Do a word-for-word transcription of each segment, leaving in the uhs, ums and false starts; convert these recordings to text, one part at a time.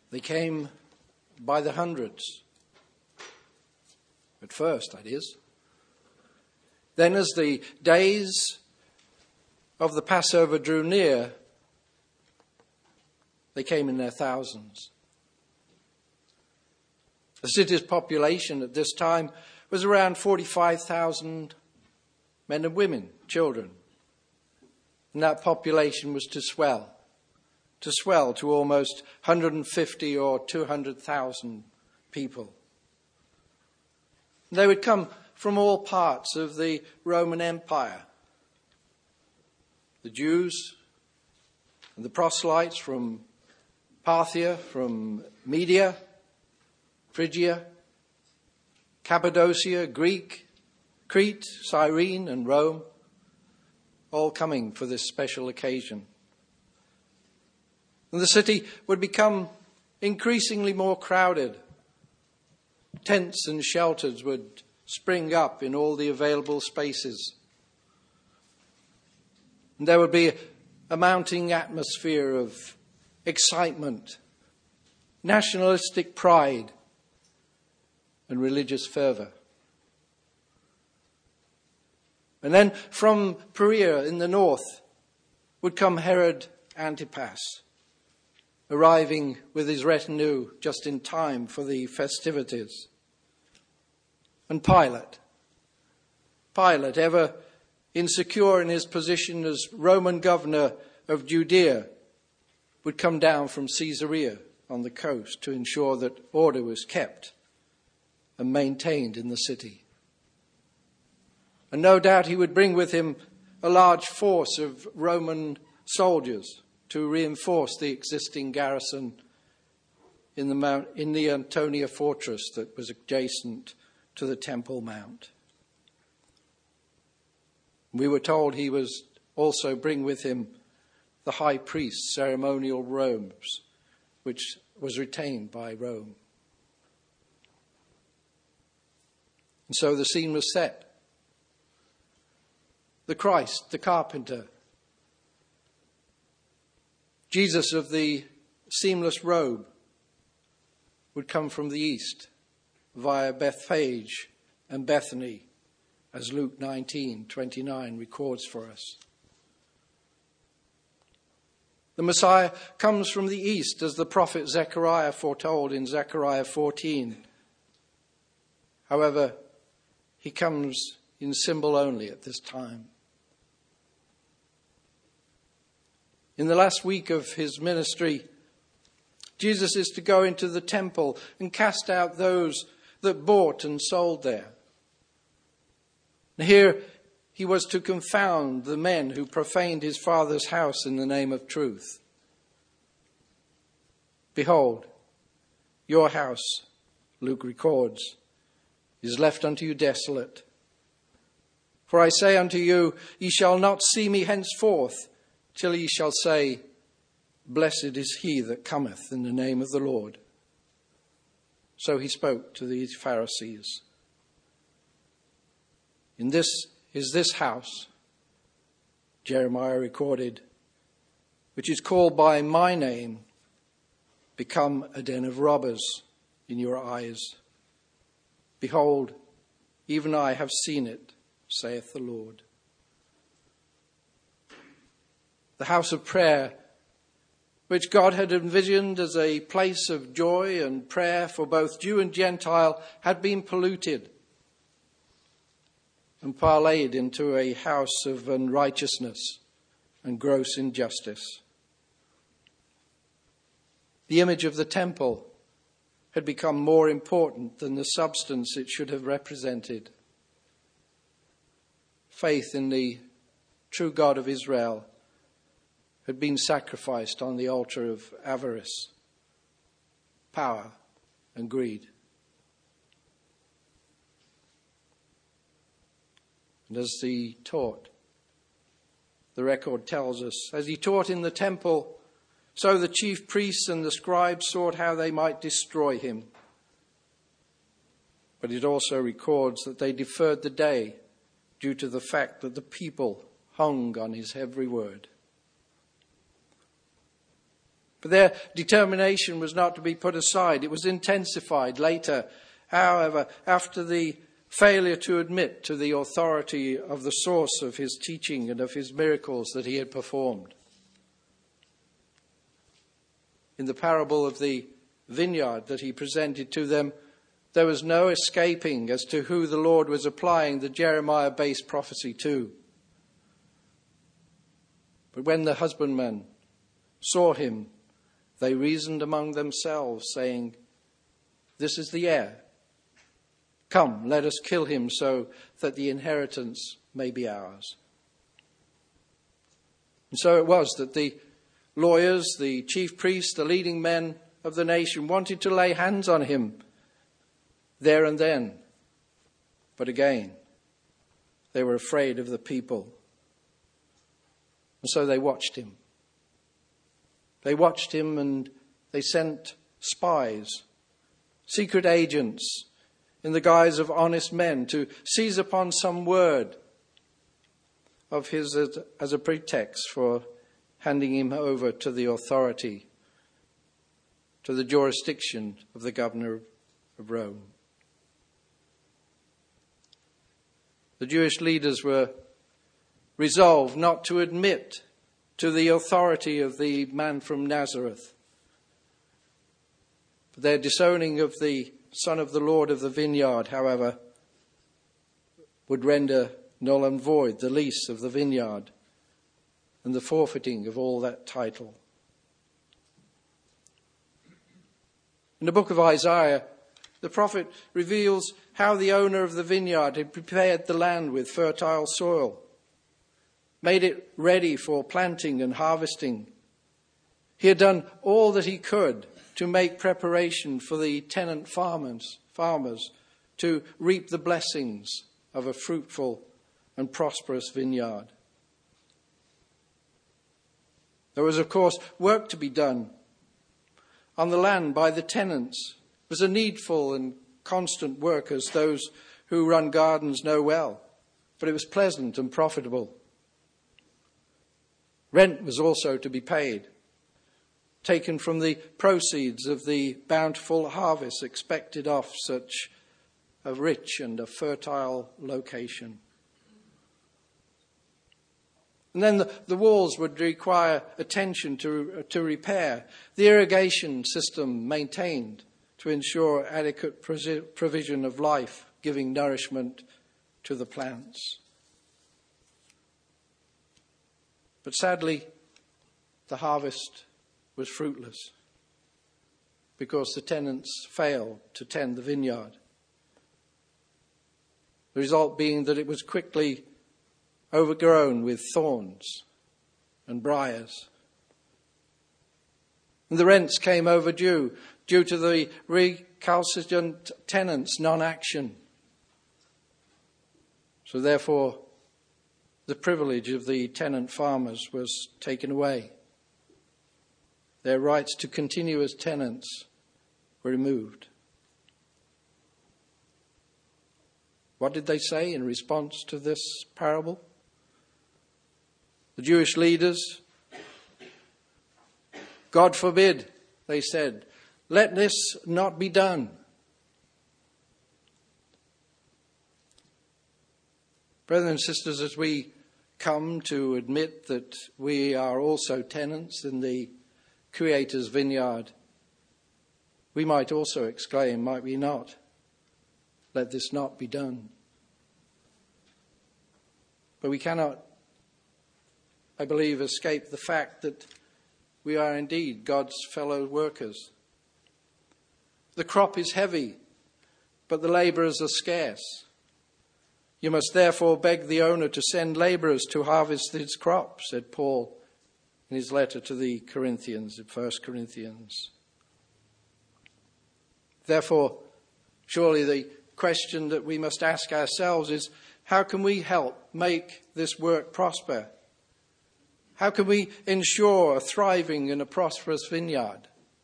They came by the hundreds. At first, that is. Then as the days of the Passover drew near, they came in their thousands. The city's population at this time was around forty-five thousand men and women, children. And that population was to swell, to swell to almost one hundred fifty or two hundred thousand people. They would come from all parts of the Roman Empire. The Jews and the proselytes from Parthia, from Media, Phrygia, Cappadocia, Greek, Crete, Cyrene, and Rome, all coming for this special occasion. And the city would become increasingly more crowded. Tents and shelters would spring up in all the available spaces. And there would be a mounting atmosphere of excitement, nationalistic pride, and religious fervour. And then from Perea in the north would come Herod Antipas, arriving with his retinue just in time for the festivities. And Pilate, Pilate, ever insecure in his position as Roman governor of Judea, would come down from Caesarea on the coast to ensure that order was kept and maintained in the city. And no doubt he would bring with him a large force of Roman soldiers to reinforce the existing garrison in the Mount, in the Antonia fortress that was adjacent to the Temple Mount. We were told he was also bring with him the high priest's ceremonial robes, which was retained by Rome. And so the scene was set. The Christ, the carpenter, Jesus of the seamless robe, would come from the east via Bethphage and Bethany, as Luke nineteen twenty-nine records for us. The Messiah comes from the east, as the prophet Zechariah foretold in Zechariah fourteen. However, he comes in symbol only at this time. In the last week of his ministry, Jesus is to go into the temple and cast out those that bought and sold there. And here he was to confound the men who profaned his Father's house in the name of truth. Behold, your house, Luke records, is left unto you desolate. For I say unto you, ye shall not see me henceforth, till ye shall say, blessed is he that cometh in the name of the Lord. So he spoke to these Pharisees. In this is this house, Jeremiah recorded, which is called by my name, become a den of robbers in your eyes. Behold, even I have seen it, saith the Lord. The house of prayer, which God had envisioned as a place of joy and prayer for both Jew and Gentile, had been polluted and parlayed into a house of unrighteousness and gross injustice. The image of the temple had become more important than the substance it should have represented. Faith in the true God of Israel had been sacrificed on the altar of avarice, power, and greed. And as he taught, the record tells us, as he taught in the temple, so the chief priests and the scribes sought how they might destroy him. But it also records that they deferred the day due to the fact that the people hung on his every word. But their determination was not to be put aside. It was intensified later, however, after the failure to admit to the authority of the source of his teaching and of his miracles that he had performed. In the parable of the vineyard that he presented to them, there was no escaping as to who the Lord was applying the Jeremiah-based prophecy to. But when the husbandmen saw him, they reasoned among themselves, saying, "This is the heir. Come, let us kill him so that the inheritance may be ours." And so it was that the lawyers, the chief priests, the leading men of the nation wanted to lay hands on him there and then. But again, they were afraid of the people. And so they watched him. They watched him and they sent spies, secret agents in the guise of honest men to seize upon some word of his as a pretext for handing him over to the authority, to the jurisdiction of the governor of Rome. The Jewish leaders were resolved not to admit to the authority of the man from Nazareth. Their disowning of the Son of the Lord of the vineyard, however, would render null and void the lease of the vineyard and the forfeiting of all that title. In the book of Isaiah, the prophet reveals how the owner of the vineyard had prepared the land with fertile soil, made it ready for planting and harvesting. He had done all that he could to make preparation for the tenant farmers, farmers to reap the blessings of a fruitful and prosperous vineyard. There was, of course, work to be done on the land by the tenants. It was a needful and constant work, as those who run gardens know well, but it was pleasant and profitable. Rent was also to be paid, taken from the proceeds of the bountiful harvest expected off such a rich and a fertile location. And then the, the walls would require attention to, to repair, the irrigation system maintained to ensure adequate provision of life, giving nourishment to the plants. But sadly, the harvest was fruitless because the tenants failed to tend the vineyard. The result being that it was quickly overgrown with thorns and briars. And the rents came overdue due to the recalcitrant tenants' non-action. So therefore, the privilege of the tenant farmers was taken away. Their rights to continue as tenants were removed. What did they say in response to this parable? The Jewish leaders, "God forbid," they said, "let this not be done." Brothers and sisters, as we come to admit that we are also tenants in the Creator's vineyard, we might also exclaim, might we not, "Let this not be done." But we cannot, I believe, escape the fact that we are indeed God's fellow workers. The crop is heavy, but the labourers are scarce. You must therefore beg the owner to send labourers to harvest his crop, said Paul in his letter to the Corinthians, in First Corinthians. Therefore, surely the question that we must ask ourselves is, how can we help make this work prosper? How can we ensure a thriving and a prosperous vineyard?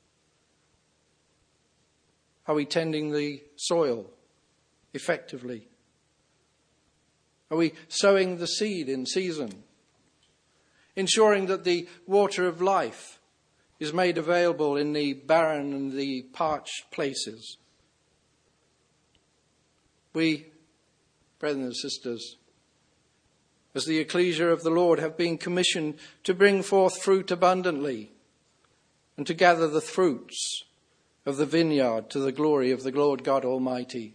Are we tending the soil effectively? Are we sowing the seed in season? Ensuring that the water of life is made available in the barren and the parched places. We, brothers and sisters, as the ecclesia of the Lord, have been commissioned to bring forth fruit abundantly and to gather the fruits of the vineyard to the glory of the Lord God Almighty.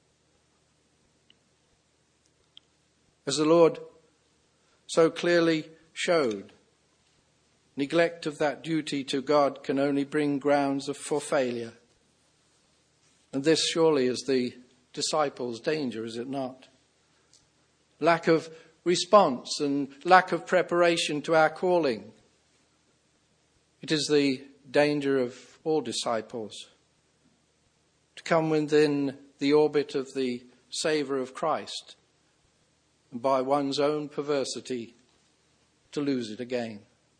As the Lord so clearly showed, neglect of that duty to God can only bring grounds for failure. And this surely is the disciples' danger, is it not? Lack of response and lack of preparation to our calling. It is the danger of all disciples to come within the orbit of the savour of Christ and by one's own perversity to lose it again.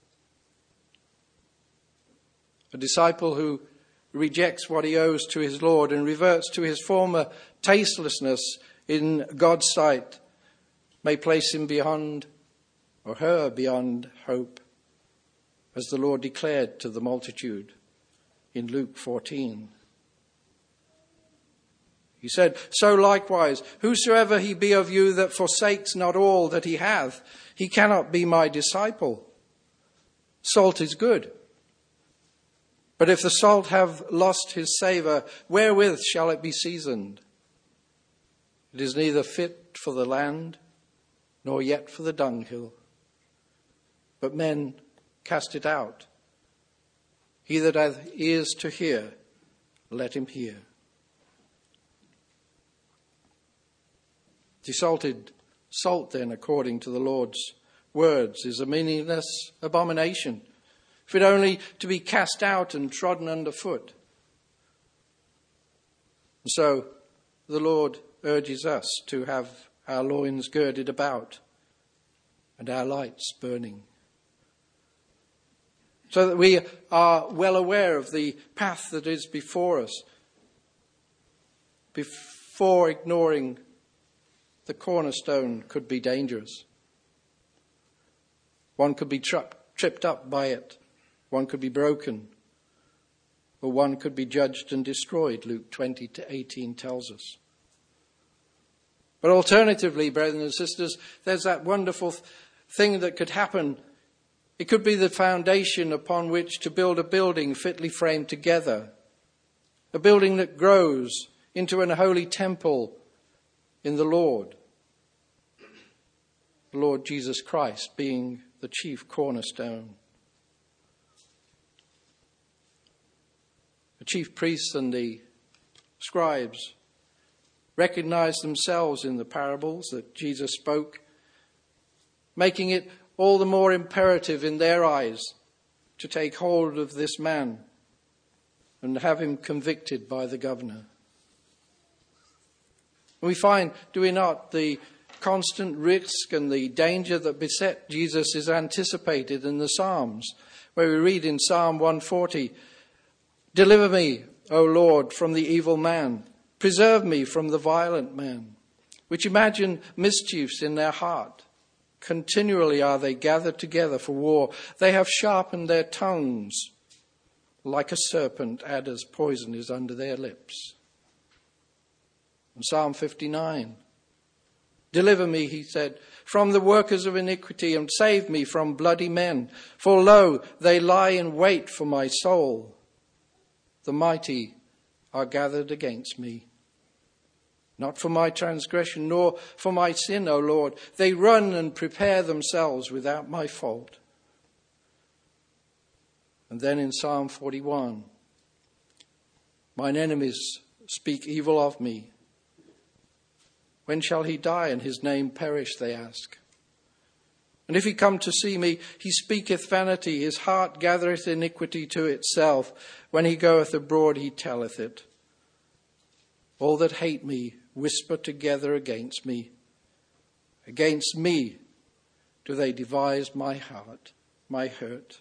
A disciple who rejects what he owes to his Lord and reverts to his former tastelessness in God's sight may place him beyond, or her beyond hope, as the Lord declared to the multitude in Luke fourteen. He said, "So likewise, whosoever he be of you that forsakes not all that he hath, he cannot be my disciple. Salt is good. But if the salt have lost his savour, wherewith shall it be seasoned? It is neither fit for the land, nor yet for the dunghill. But men cast it out. He that hath ears to hear, let him hear." Desalted salt, then, according to the Lord's words, is a meaningless abomination, fit only to be cast out and trodden underfoot. And so the Lord urges us to have our loins girded about and our lights burning, so that we are well aware of the path that is before us, before ignoring the cornerstone could be dangerous. One could be tri- tripped up by it. One could be broken. Or one could be judged and destroyed, Luke twenty to eighteen tells us. But alternatively, brothers and sisters, there's that wonderful th- thing that could happen. It could be the foundation upon which to build a building fitly framed together. A building that grows into an holy temple in the Lord. The Lord Jesus Christ being the chief cornerstone. The chief priests and the scribes recognized themselves in the parables that Jesus spoke, making it all the more imperative in their eyes to take hold of this man and have him convicted by the governor. We find, do we not, the constant risk and the danger that beset Jesus is anticipated in the Psalms, where we read in Psalm one forty, "Deliver me, O Lord, from the evil man. Preserve me from the violent man, which imagine mischiefs in their heart. Continually are they gathered together for war. They have sharpened their tongues. Like a serpent, adder's poison is under their lips." In Psalm fifty-nine, "Deliver me," he said, "from the workers of iniquity, and save me from bloody men. For lo, they lie in wait for my soul. The mighty are gathered against me. Not for my transgression, nor for my sin, O Lord. They run and prepare themselves without my fault." And then in Psalm forty-one, "Mine enemies speak evil of me. When shall he die and his name perish, they ask. And if he come to see me, he speaketh vanity. His heart gathereth iniquity to itself. When he goeth abroad, he telleth it. All that hate me whisper together against me. Against me do they devise my heart, my hurt."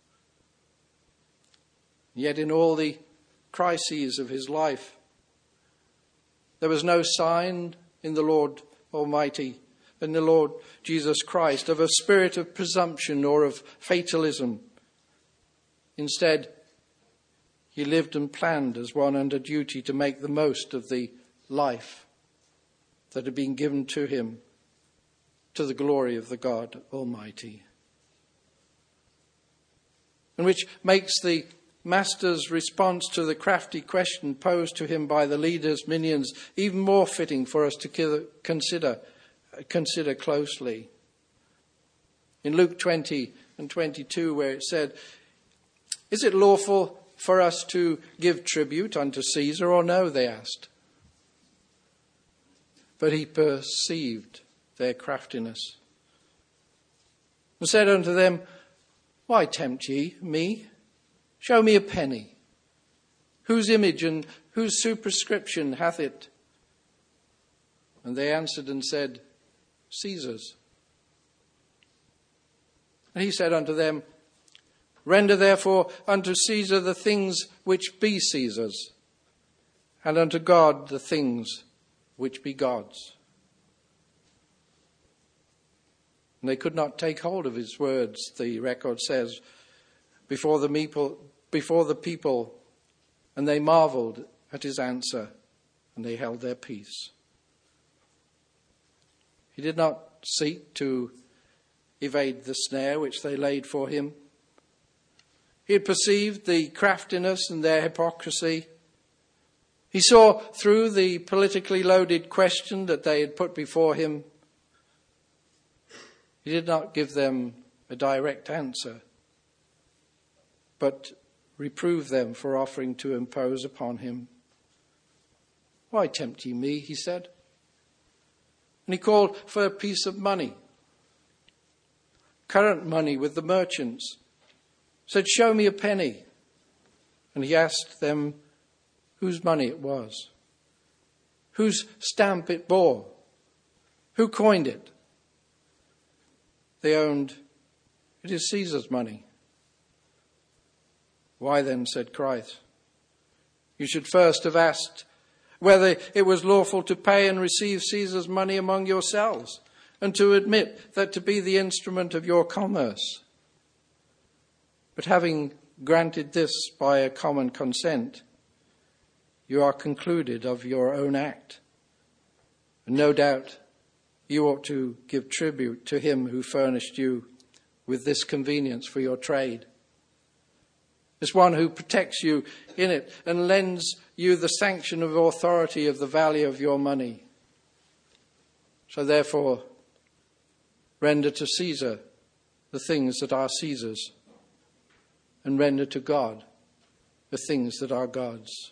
Yet in all the crises of his life, there was no sign in the Lord Almighty, in the Lord Jesus Christ, of a spirit of presumption or of fatalism. Instead, he lived and planned as one under duty to make the most of the life that had been given to him to the glory of the God Almighty. And which makes the master's response to the crafty question posed to him by the leader's minions even more fitting for us to consider, consider closely. In Luke twenty and twenty-two, where it said, "Is it lawful for us to give tribute unto Caesar or no?" they asked. But he perceived their craftiness and said unto them, "Why tempt ye me? Show me a penny. Whose image and whose superscription hath it?" And they answered and said, "Caesar's." And he said unto them, "Render therefore unto Caesar the things which be Caesar's, and unto God the things which be God's." And they could not take hold of his words, the record says, before the people, before the people, and they marveled at his answer, and they held their peace. He did not seek to evade the snare which they laid for him. He had perceived the craftiness and their hypocrisy. He saw through the politically loaded question that they had put before him. He did not give them a direct answer, but reproved them for offering to impose upon him. "Why tempt ye me?" he said. And he called for a piece of money, current money with the merchants. Said, "Show me a penny." And he asked them whose money it was, whose stamp it bore, who coined it. They owned, "It is Caesar's money." "Why then," said Christ, "you should first have asked whether it was lawful to pay and receive Caesar's money among yourselves, and to admit that to be the instrument of your commerce. But having granted this by a common consent, you are concluded of your own act. And no doubt you ought to give tribute to him who furnished you with this convenience for your trade. This one who protects you in it and lends you the sanction of authority of the value of your money. So therefore, render to Caesar the things that are Caesar's, and render to God the things that are God's."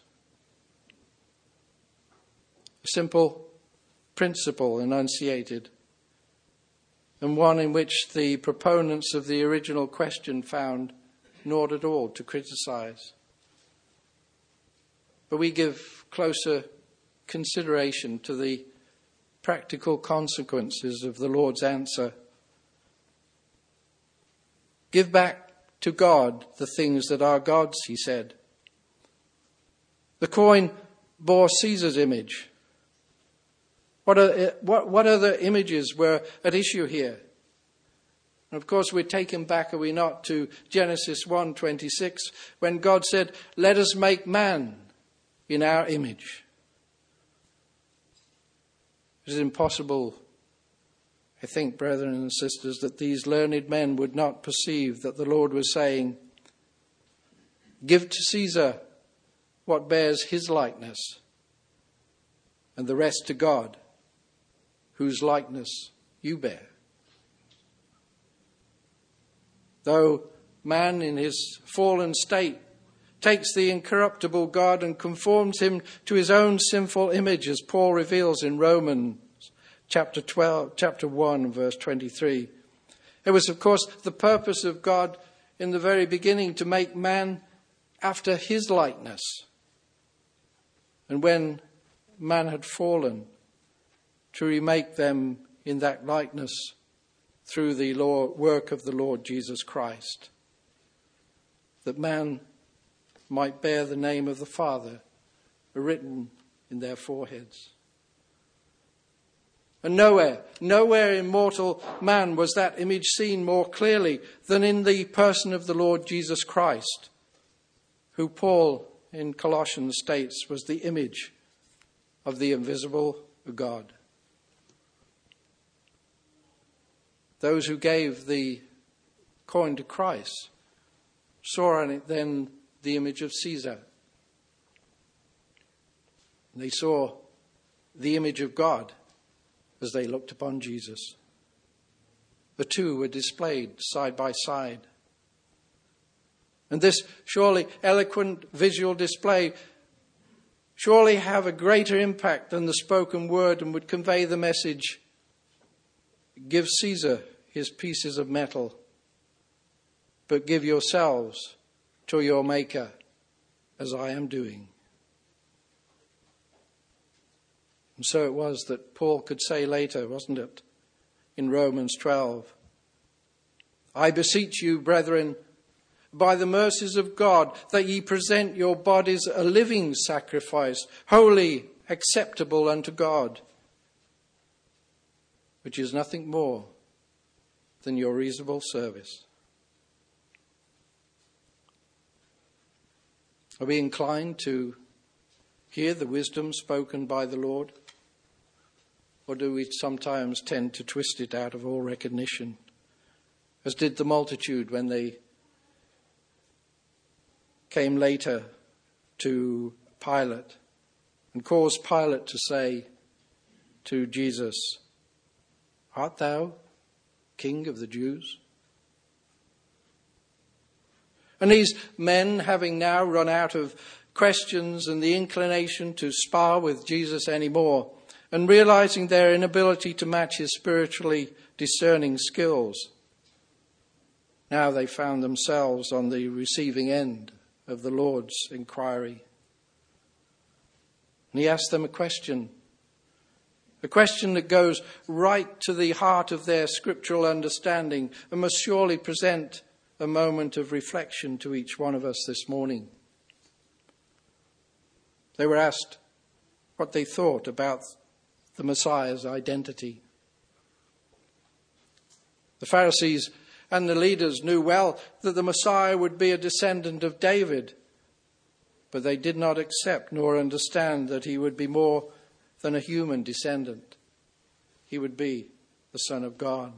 A simple principle enunciated, and one in which the proponents of the original question found naught at all to criticize. But we give closer consideration to the practical consequences of the Lord's answer. "Give back to God the things that are God's," he said. The coin bore Caesar's image. What, are, what, what other images were at issue here? And of course, we're taken back, are we not, to Genesis one twenty-six, when God said, "Let us make man in our image." It is impossible, I think, brethren and sisters, that these learned men would not perceive that the Lord was saying, "Give to Caesar what bears his likeness, and the rest to God, whose likeness you bear." Though man in his fallen state takes the incorruptible God and conforms him to his own sinful image, as Paul reveals in Romans chapter twelve, chapter one, verse twenty-three. It was, of course, the purpose of God in the very beginning to make man after his likeness. And when man had fallen, to remake them in that likeness through the Lord, work of the Lord Jesus Christ, that man might bear the name of the Father written in their foreheads. And nowhere, nowhere in mortal man was that image seen more clearly than in the person of the Lord Jesus Christ, who Paul in Colossians states was the image of the invisible God. Those who gave the coin to Christ saw on it then the image of Caesar. They saw the image of God as they looked upon Jesus. The two were displayed side by side. And this surely eloquent visual display surely have a greater impact than the spoken word and would convey the message, give Caesar his pieces of metal, but give yourselves to your Maker, as I am doing. And so it was that Paul could say later, wasn't it, in Romans twelve, I beseech you, brethren, by the mercies of God, that ye present your bodies a living sacrifice, holy, acceptable unto God, which is nothing more than your reasonable service. Are we inclined to hear the wisdom spoken by the Lord? Or do we sometimes tend to twist it out of all recognition, as did the multitude when they came later to Pilate and caused Pilate to say to Jesus, art thou King of the Jews? And these men, having now run out of questions and the inclination to spar with Jesus anymore, and realizing their inability to match his spiritually discerning skills, now they found themselves on the receiving end of the Lord's inquiry. And he asked them a question, a question that goes right to the heart of their scriptural understanding and must surely present a moment of reflection to each one of us this morning. They were asked what they thought about the Messiah's identity. The Pharisees and the leaders knew well that the Messiah would be a descendant of David, but they did not accept nor understand that he would be more than a human descendant. He would be the Son of God.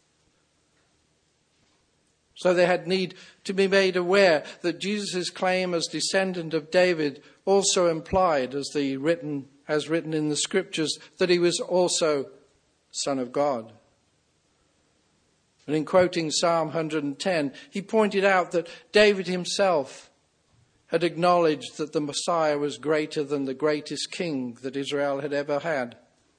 So they had need to be made aware that Jesus' claim as descendant of David also implied, as the written as written in the scriptures, that he was also Son of God. And in quoting Psalm one hundred ten, he pointed out that David himself had acknowledged that the Messiah was greater than the greatest king that Israel had ever had.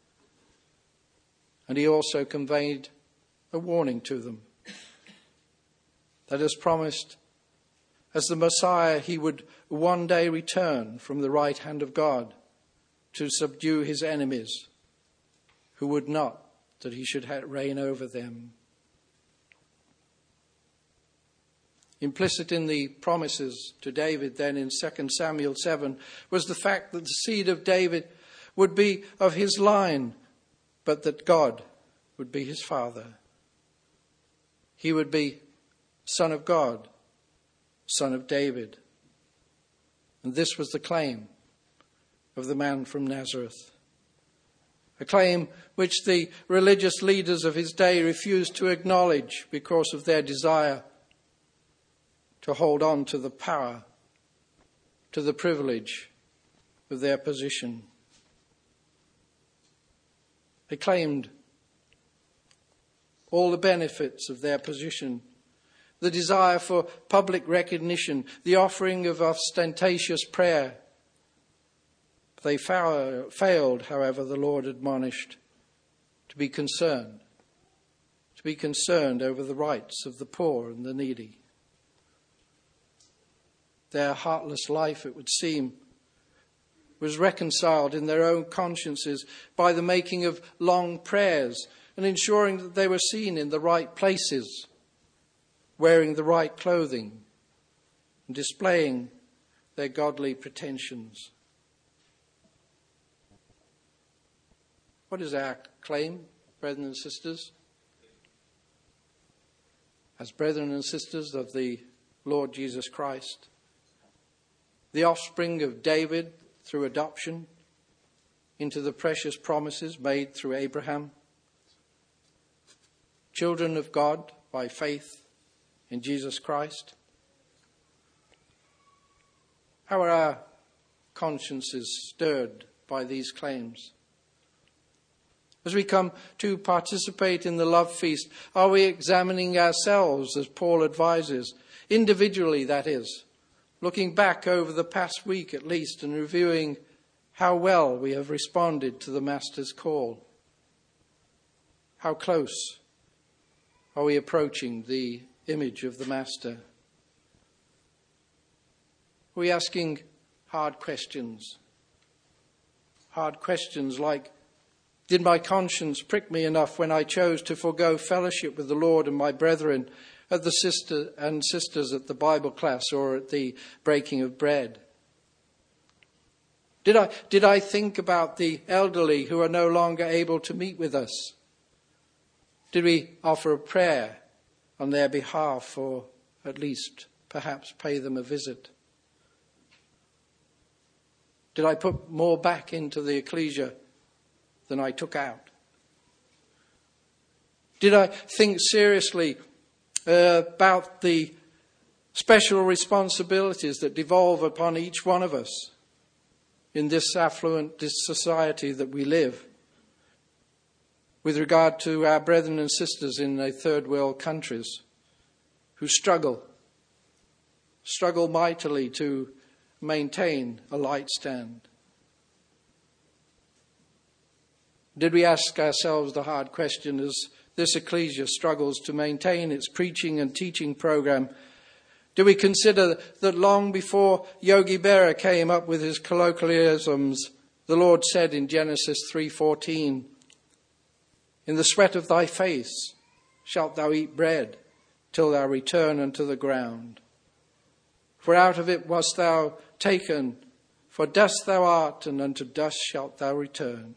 And he also conveyed a warning to them that, as promised, as the Messiah, he would one day return from the right hand of God to subdue his enemies, who would not that he should reign over them. Implicit in the promises to David then in Second Samuel seven was the fact that the seed of David would be of his line, but that God would be his father. He would be Son of God, Son of David. And this was the claim of the man from Nazareth. A claim which the religious leaders of his day refused to acknowledge because of their desire to hold on to the power, to the privilege of their position. They claimed all the benefits of their position, the desire for public recognition, the offering of ostentatious prayer. They failed, however, the Lord admonished, to be concerned, to be concerned over the rights of the poor and the needy. Their heartless life, it would seem, was reconciled in their own consciences by the making of long prayers and ensuring that they were seen in the right places, wearing the right clothing and displaying their godly pretensions. What is our claim, brethren and sisters? As brethren and sisters of the Lord Jesus Christ, the offspring of David through adoption into the precious promises made through Abraham, children of God by faith in Jesus Christ? How are our consciences stirred by these claims? As we come to participate in the love feast, are we examining ourselves, as Paul advises, individually, that is, looking back over the past week at least and reviewing how well we have responded to the Master's call? How close are we approaching the image of the Master? Are we asking hard questions? Hard questions like, did my conscience prick me enough when I chose to forego fellowship with the Lord and my brethren at the sister and sisters at the Bible class or at the breaking of bread? Did I, did I think about the elderly who are no longer able to meet with us? Did we offer a prayer on their behalf, or at least perhaps pay them a visit? Did I put more back into the ecclesia than I took out? Did I think seriously uh, about the special responsibilities that devolve upon each one of us in this affluent this society that we live, with regard to our brethren and sisters in the third world countries who struggle, struggle mightily to maintain a light stand? Did we ask ourselves the hard question, as this ecclesia struggles to maintain its preaching and teaching program? Do we consider that long before Yogi Berra came up with his colloquialisms, the Lord said in Genesis three fourteen, "In the sweat of thy face shalt thou eat bread, till thou return unto the ground. For out of it wast thou taken, for dust thou art, and unto dust shalt thou return."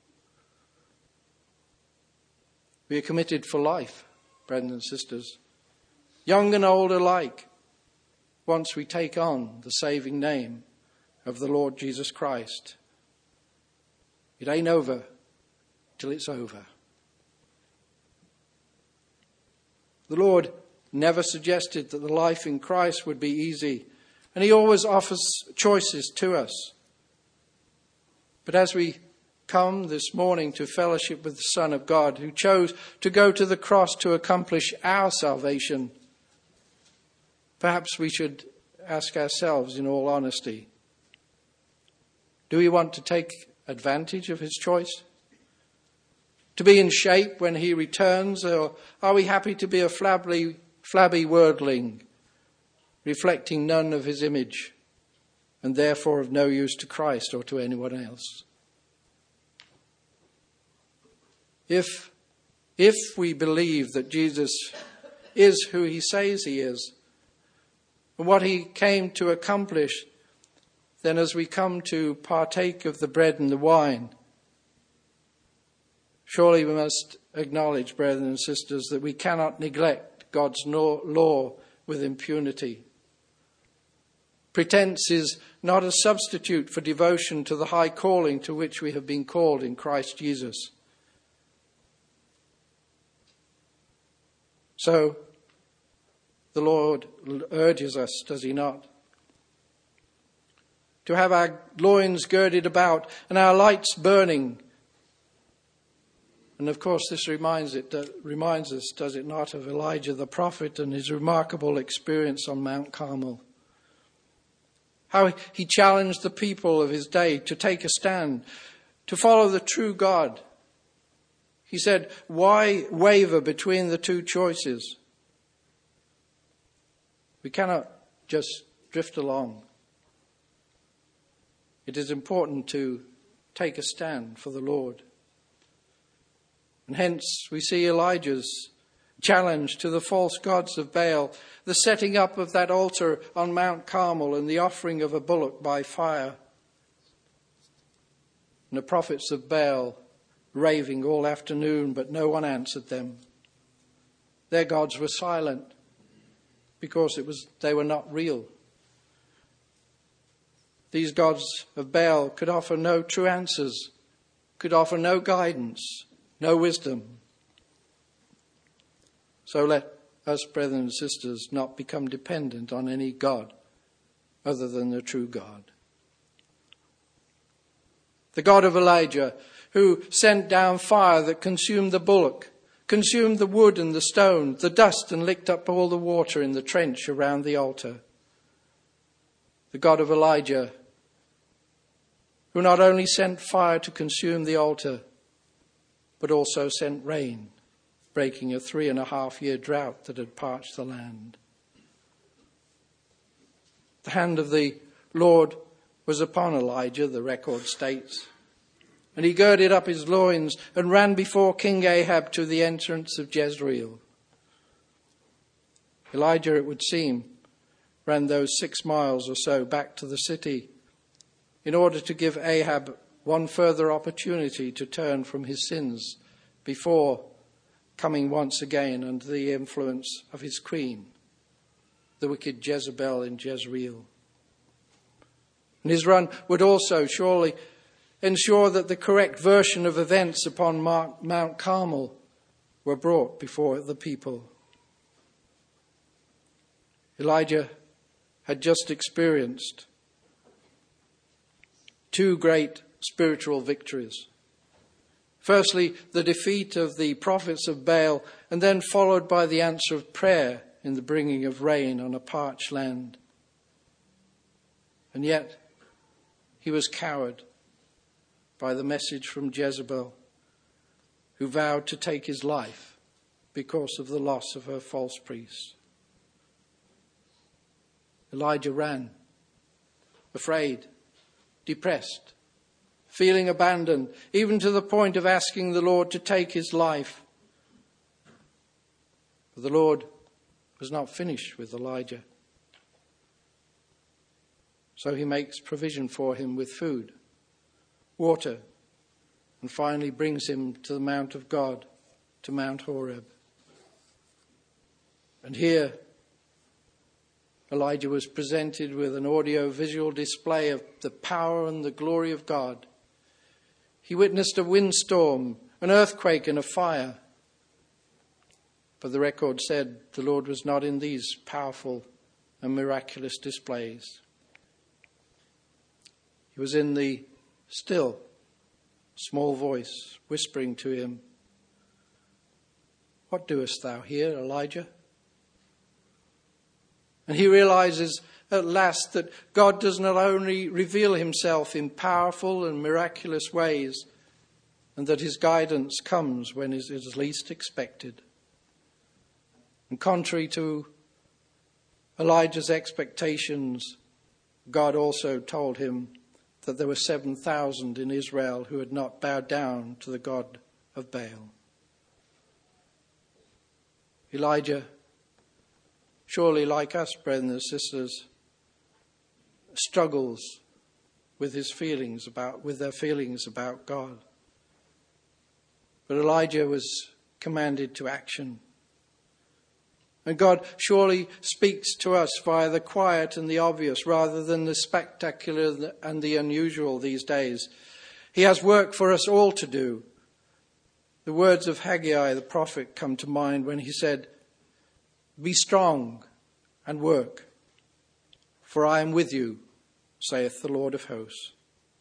We are committed for life, brethren and sisters, young and old alike, once we take on the saving name of the Lord Jesus Christ. It ain't over till it's over. The Lord never suggested that the life in Christ would be easy, and he always offers choices to us. But as we come this morning to fellowship with the Son of God, who chose to go to the cross to accomplish our salvation, perhaps we should ask ourselves in all honesty, do we want to take advantage of his choice? To be in shape when he returns, or are we happy to be a flabby, flabby worldling, reflecting none of his image, and therefore of no use to Christ or to anyone else? If, if we believe that Jesus is who he says he is, and what he came to accomplish, then as we come to partake of the bread and the wine, surely we must acknowledge, brethren and sisters, that we cannot neglect God's law with impunity. Pretense is not a substitute for devotion to the high calling to which we have been called in Christ Jesus. So, the Lord urges us, does he not, to have our loins girded about and our lights burning. And of course this reminds, it, uh, reminds us, does it not, of Elijah the prophet and his remarkable experience on Mount Carmel. How he challenged the people of his day to take a stand, to follow the true God. He said, why waver between the two choices? We cannot just drift along. It is important to take a stand for the Lord. And hence we see Elijah's challenge to the false gods of Baal, the setting up of that altar on Mount Carmel and the offering of a bullock by fire. And the prophets of Baal raving all afternoon, but no one answered them. Their gods were silent because it was they were not real. these gods of Baal could offer no true answers, could offer no guidance, no wisdom. So let us, brethren and sisters, not become dependent on any god other than the true God. The God of Elijah, who sent down fire that consumed the bullock, consumed the wood and the stone, the dust, and licked up all the water in the trench around the altar. The God of Elijah, who not only sent fire to consume the altar, but also sent rain, breaking a three and a half year drought that had parched the land. The hand of the Lord was upon Elijah, the record states, and he girded up his loins and ran before King Ahab to the entrance of Jezreel. Elijah, it would seem, ran those six miles or so back to the city in order to give Ahab one further opportunity to turn from his sins before coming once again under the influence of his queen, the wicked Jezebel in Jezreel. And his run would also surely ensure that the correct version of events upon Mount Carmel were brought before the people. Elijah had just experienced two great spiritual victories. Firstly, the defeat of the prophets of Baal, and then followed by the answer of prayer in the bringing of rain on a parched land. And yet, he was cowed by the message from Jezebel, who vowed to take his life because of the loss of her false priests. Elijah ran, afraid, depressed, feeling abandoned, even to the point of asking the Lord to take his life. But the Lord was not finished with Elijah. So he makes provision for him with food, water, and finally brings him to the Mount of God, to Mount Horeb. And here, Elijah was presented with an audio-visual display of the power and the glory of God. He witnessed a windstorm, an earthquake, and a fire. But the record said the Lord was not in these powerful and miraculous displays. He was in the still, small voice whispering to him, "What doest thou here, Elijah?" And he realizes at last that God does not only reveal himself in powerful and miraculous ways, and that his guidance comes when it is least expected. And contrary to Elijah's expectations, God also told him that there were seven thousand in Israel who had not bowed down to the god of Baal. Elijah, surely like us, brethren and sisters, struggles with his feelings about, with their feelings about God. But Elijah was commanded to action. And God surely speaks to us via the quiet and the obvious rather than the spectacular and the unusual these days. He has work for us all to do. The words of Haggai the prophet come to mind when he said, "Be strong and work, for I am with you, saith the Lord of hosts."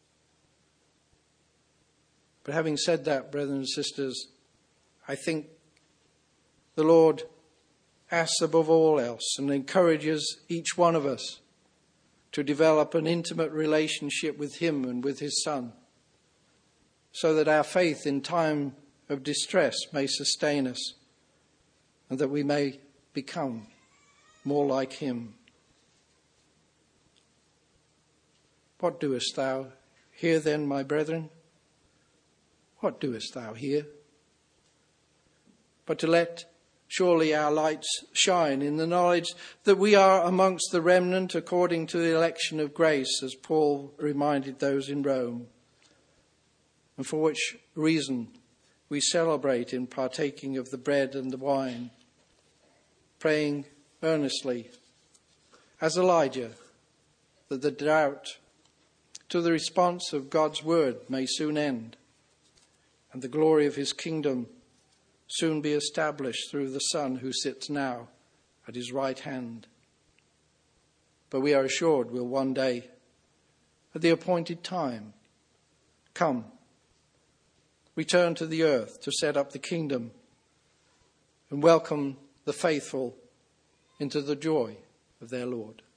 But having said that, brethren and sisters, I think the Lord asks above all else and encourages each one of us to develop an intimate relationship with him and with his Son, so that our faith in time of distress may sustain us and that we may become more like him. What doest thou here then, my brethren? What doest thou here? But to let surely our lights shine in the knowledge that we are amongst the remnant according to the election of grace, as Paul reminded those in Rome, and for which reason we celebrate in partaking of the bread and the wine, praying earnestly, as Elijah, that the drought to the response of God's word may soon end, and the glory of his kingdom soon be established through the Son who sits now at his right hand. But we are assured will one day, at the appointed time, come, return to the earth to set up the kingdom and welcome the faithful into the joy of their Lord.